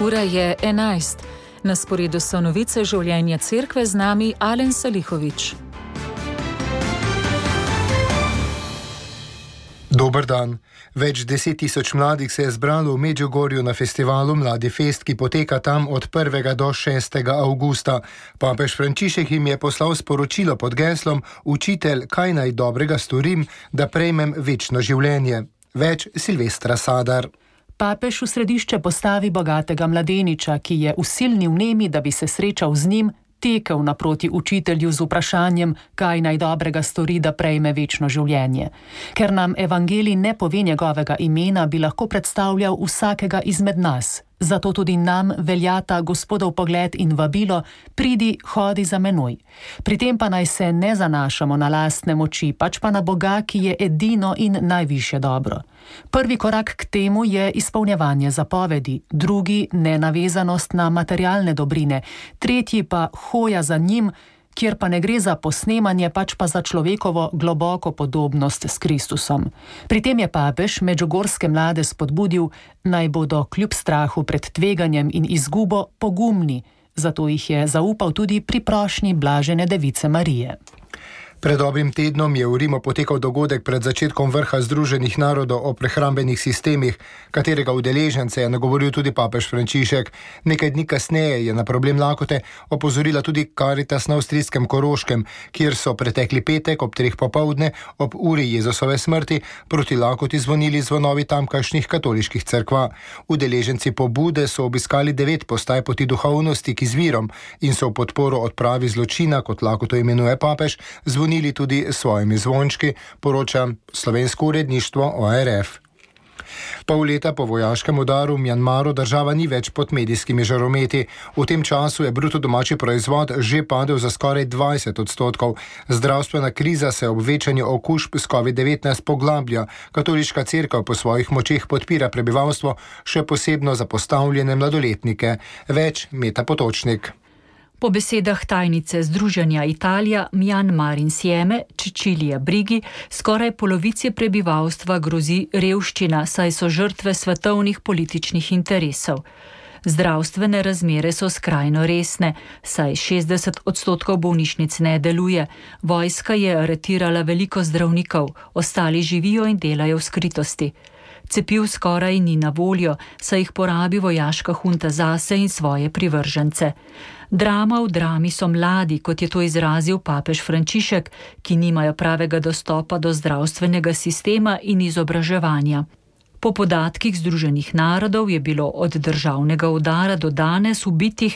Ura je 11. Na sporedu so novice življenja cerkve, z nami Alen Salihović. Dober dan. Več 10 tisoč mladih se je zbralo v Medžugorju na festivalu Mladi Fest, ki poteka tam od 1. do 6. avgusta. Papež Frančišek jim je poslal sporočilo pod geslom: Učitelj, kaj naj dobrega storim, da prejmem večno življenje. Več Silvestra Sadar. Papež v središče postavi bogatega mladeniča, ki je v silni vnemi, da bi se srečal z njim, tekel naproti učitelju z vprašanjem, kaj naj dobrega stori, da prejme večno življenje. Ker nam evangelij ne pove njegovega imena, bi lahko predstavljal vsakega izmed nas. Zato tudi nam veljata Gospodov pogled in vabilo: pridi, hodi za menoj. Pri tem pa naj se ne zanašamo na lastne moči, pač pa na Boga, ki je edino in najvišje dobro. Prvi korak k temu je izpolnjevanje zapovedi, drugi nenavezanost na materialne dobrine, tretji pa hoja za njim, kjer pa ne gre za posnemanje, pač pa za človekovo globoko podobnost s Kristusom. Pri tem je papež medžugorske mlade spodbudil, naj bodo kljub strahu pred tveganjem in izgubo pogumni, zato jih je zaupal tudi pri prošnji Blažene Device Marije. Pred dobrim tednom je v Rimu potekal dogodek pred začetkom vrha Združenih narodov o prehrambenih sistemih, katerega udeležence je nagovoril tudi papež Frančišek. Nekaj dni kasneje je na problem lakote opozorila tudi Karitas na avstrijskem Koroškem, kjer so pretekli petek ob 3 popoldne ob uri Jezusove smrti proti lakoti zvonili zvonovi tamkajšnjih katoliških cerkva. Udeleženci pobude so obiskali 9 postaj poti duhovnosti k izvirom in so v podporo odpravi zločina, kot lakoto imenuje papež, zvonili tudi svojimi zvončki, poroča slovensko uredništvo ORF. Pol leta po vojaškem udaru v Mjanmaru država ni več pod medijskimi žarometi. V tem času je bruto domači proizvod že padel za skoraj 20%. Zdravstvena kriza se ob večanju okužb s COVID-19 poglablja. Katoliška cerkev po svojih močeh podpira prebivalstvo, še posebno zapostavljene mladoletnike. Več Meta Potočnik. Po besedah tajnice Združenja Italija, Mjanmar in Sieme, Cicilija Brigi, skoraj polovici prebivalstva grozi revščina, saj so žrtve svetovnih političnih interesov. Zdravstvene razmere so skrajno resne, saj 60% bolnišnic ne deluje. Vojska je aretirala veliko zdravnikov, ostali živijo in delajo v skritosti. Cepiv skoraj ni na voljo, saj jih porabi vojaška hunta zase in svoje privržence. Drama v drami so mladi, kot je to izrazil papež Frančišek, ki nimajo pravega dostopa do zdravstvenega sistema in izobraževanja. Po podatkih Združenih narodov je bilo od državnega udara do danes ubitih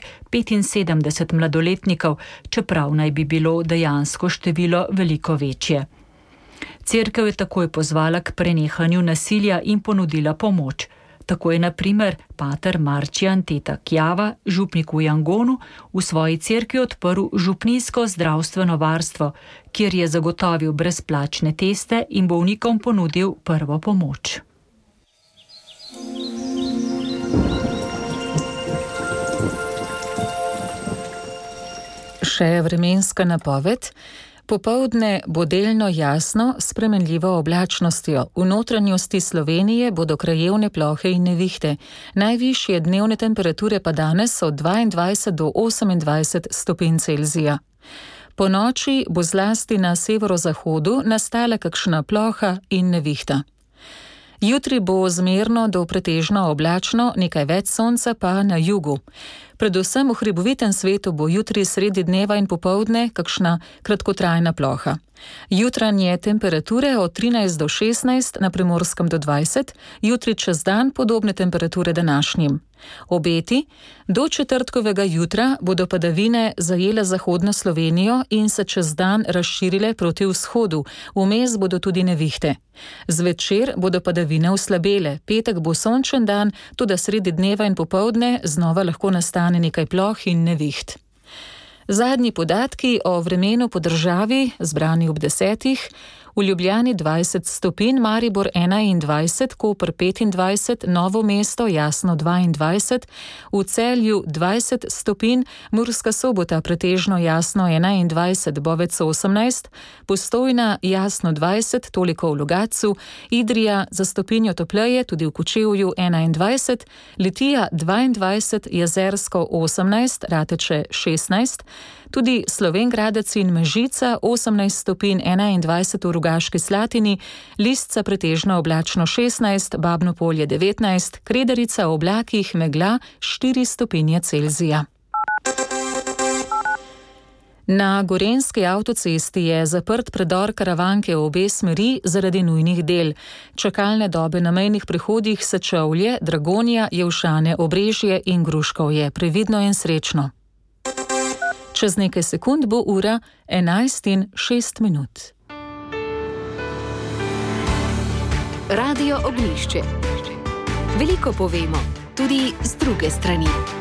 75 mladoletnikov, čeprav naj bi bilo dejansko število veliko večje. Cerkev je takoj pozvala k prenehanju nasilja in ponudila pomoč. Tako je na primer pater Marcijan Teta Kjava, župnik v Jangonu, v svoji cerkvi odprl župnijsko zdravstveno varstvo, kjer je zagotovil brezplačne teste in bolnikom ponudil prvo pomoč. Še vremenska napoved. Popoldne bo delno jasno s spremenljivo oblačnostjo. V notranjosti Slovenije bodo krajevne plohe in nevihte. Najvišje dnevne temperature pa danes so od 22 do 28 stopinj Celzija. Po noči bo zlasti na severozahodu nastala kakšna ploha in nevihta. Jutri bo zmerno do pretežno oblačno, nekaj več sonca pa na jugu. Predvsem v hribovitem svetu bo jutri sredi dneva in popoldne kakšna kratkotrajna ploha. Jutranje temperature od 13 do 16, na Primorskem do 20, jutri čez dan podobne temperature današnjim. Obeti: do četrtkovega jutra bodo padavine zajele zahodno Slovenijo in se čez dan razširile proti vzhodu, vmes bodo tudi nevihte. Zvečer bodo padavine oslabele, petek bo sončen dan, toda sredi dneva in popoldne znova lahko nastane nekaj ploh in neviht. Zadnji podatki o vremenu po državi, zbrani ob 10. v Ljubljani 20 stopinj, Maribor 21, Koper 25, Novo mesto Jasno 22, v Celju 20 stopinj, Murska Sobota pretežno Jasno 21, Bovec 18, Postojna Jasno 20, toliko v Logatcu, Idrija za stopinjo topleje, tudi v Kočevju 21, Litija 22, Jezersko 18, Rateče 16, tudi Slovenj Gradec in Mežica 18 stopinj, 21 v Rogaški Slatini, Lisca pretežno oblačno 16, Babno Polje 19, Kredarica v oblakih, megla 4 stopinje Celzija. Na Gorenjski avtocesti je zaprt predor Karavanke v obe smeri zaradi nujnih del. Čakalne dobe na mejnih prehodih Sečovlje, Dragonja, Jelšane, Obrežje in Gruškovje. Previdno in srečno. Čez nekaj sekund bo ura 11:06. Radio Ognjišče. Veliko povemo, tudi z druge strani.